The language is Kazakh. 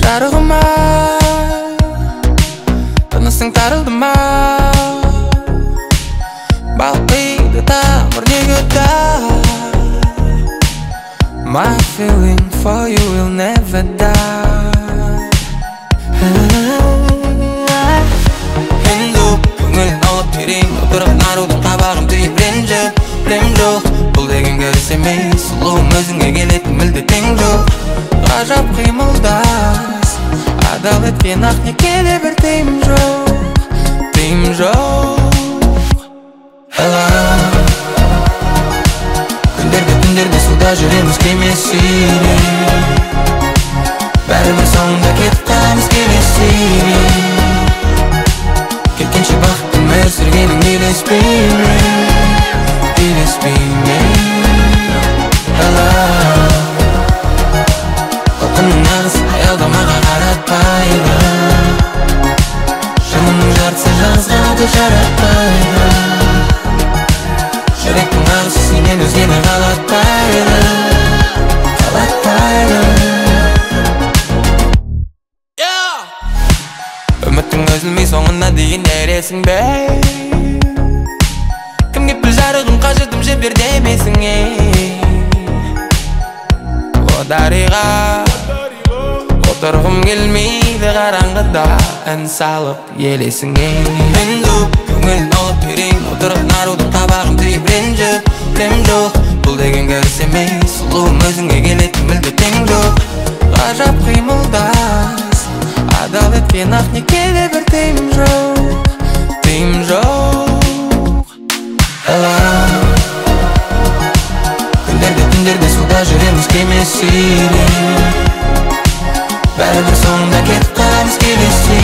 жарығыма, тынысың тарылды ма? Балқиды тамыр неге да? My feeling for you will never die. Енді көңілін алып берейін, отырып нарудың қабағым түйіп ренжіп. Білем жоқ, бұл деген көріс емес, сұлуым өзіңе келетін мүлде тең жоқ. Ғажап қимылдас, адал еткен ақ некеде бір тыйым жоқ, тыйым жоқ. Күндерде түндерде суда жүреміз кемесіне, бәрібір соңында кетіп қаламыз келесіне. Кеткенше бақыттым өсіргенің елеспей ме, елеспей ме? Толқынның нағыз аялдамаға қаратпайды, шынымның жартысы жазға да жаратпайды. Жүректің ағысы сенен өзгені қалатпайды, қалатпайды. Үміттің үзілмей соңына дейін ересің бе? Кімге піл жарығым қажырдым жібер демесің О дариға, отырғым келмейді қараңғыда, ән салып елесің Енді көңілін алып берейін, отырып нарудың қабағым түйіп ренжіп. Білем жоқ, бұл деген көріс емес, сұлуым өзіңе келетін мүлде тең жоқ. Ғажап қимылдас, адал еткен ақ некеде бір тыйым жоқ, тыйым жоқ. Күндерде түндерде суда жүреміз кемесіне, бәрібір соңында кетіп қаламыз келесіне.